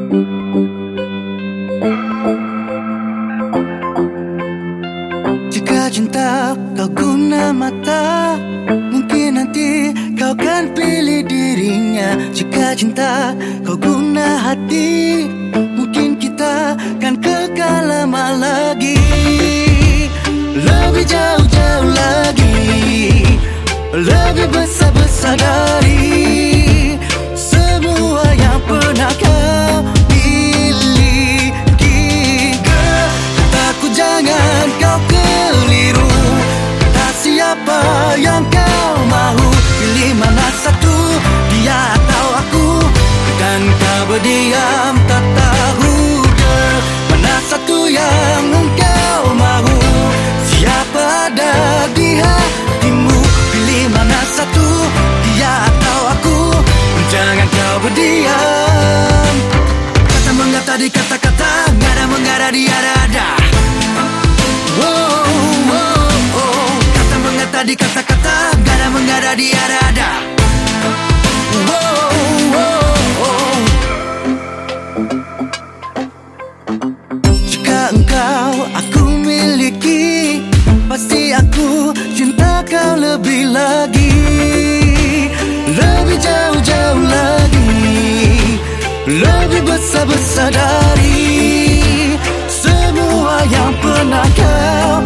Jika cinta kau guna mata, mungkin nanti kau kan pilih dirinya. Jika cinta kau guna hati, mungkin kita kan kekal lama lagi. Lebih jauh-jauh lagi, lebih besar-besar dari semua yang pernah kau miliki. Girl, kataku jangan kau keliru. Tak siapa yang kau mahu, pilih mana satu, dia atau aku. Dan kau berdiam tak tahu. Girl, mana satu yang engkau mahu, siapa ada di hatimu. Pilih mana satu, dia atau aku. Jangan kau berdiam. Kata menggata di kata-kata, ngada menggada di ada-ada. Kata menggata di kata-kata, ngada menggada di ada-ada. Jika engkau aku miliki, pasti aku cinta kau lebih lagi. Lebih jauh-jauh lagi, lebih besar-besar dari semua yang pernah kau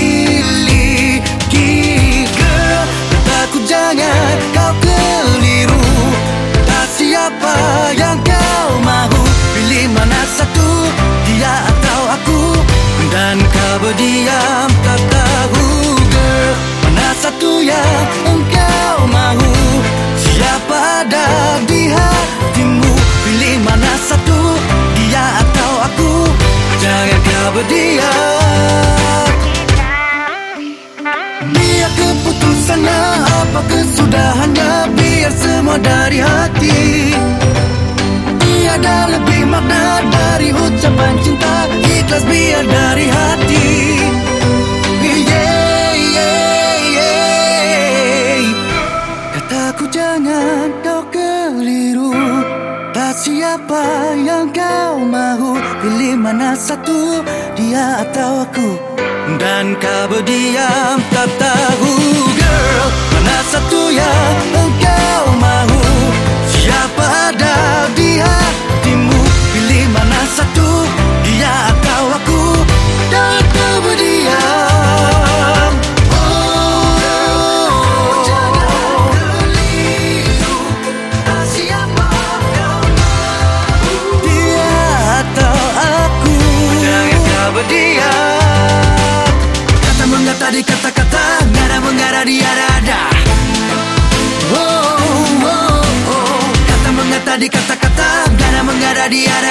miliki. Girl, kataku jangan kau keliru. Tak siapa yang kau mahu, pilih mana satu, dia atau aku. Dan kau berdiam tak tahu. Girl, mana satu yang engkau mahu, siapa ada di hatimu. Pilih mana satu, dia atau aku. Jangan kau berdiam. Biar keputusannya apa kesudahannya, biar semua dari hati. Tiada lebih makna dari ucapan cinta, ikhlas biar dari hati. Kataku jangan kau keliru. Tak siapa yang kau mahu, pilih mana satu, dia atau aku. Dan kau berdiam tak tahu. Girl, mana satu yang engkau mahu, siapa ada di hatimu. Pilih mana satu, dia atau aku. Dan kau berdiam. Berdiam. Kata menggata di kata-kata, ngada menggada di ada-ada. Kata menggata di kata-kata, ngada menggada di ada-ada.